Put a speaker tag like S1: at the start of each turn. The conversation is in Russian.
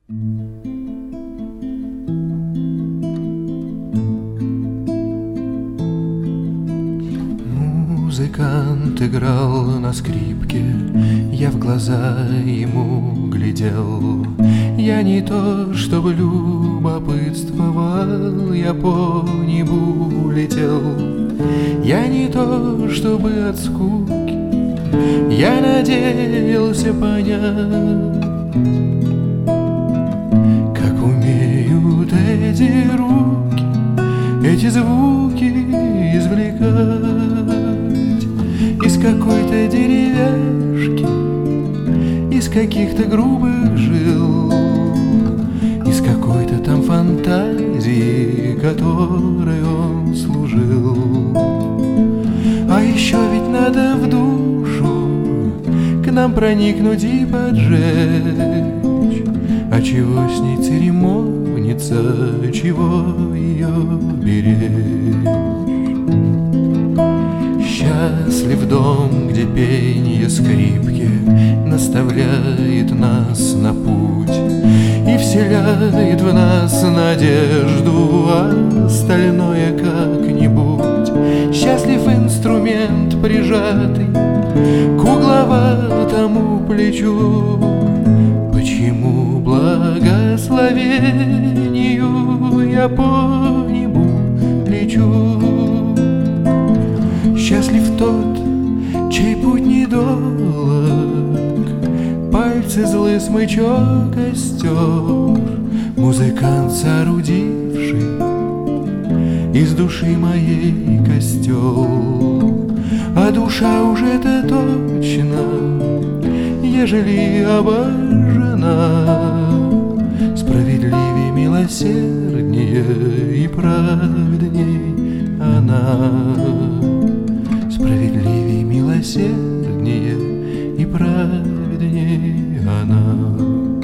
S1: Музыкант играл на скрипке, я в глаза ему глядел. Я не то, чтобы любопытствовал, я по небу летел. Я не то, чтобы от скуки, я надеялся понять, как умеют эти руки эти звуки извлекать из какой-то деревяшки, из каких-то грубых жил, из какой-то там фантазии, которой он служил. А еще ведь надо в душу к нам проникнуть и поджечь. А чего с ней церемониться, чего ее беречь? Счастлив дом, где пенье скрипки наставляет нас на путь и вселяет в нас надежду, а остальное как-нибудь. Счастлив инструмент, прижатый к угловатому плечу. Почему благословению я по небу лечу? Счастлив тот, чей путь недолг, пальцы злый смычок остер, музыкант, соорудивший из души моей костел. А душа уж это точно, ежели обожжена, справедливее, милосерднее и праведней она. Справедливее, милосерднее и праведней она.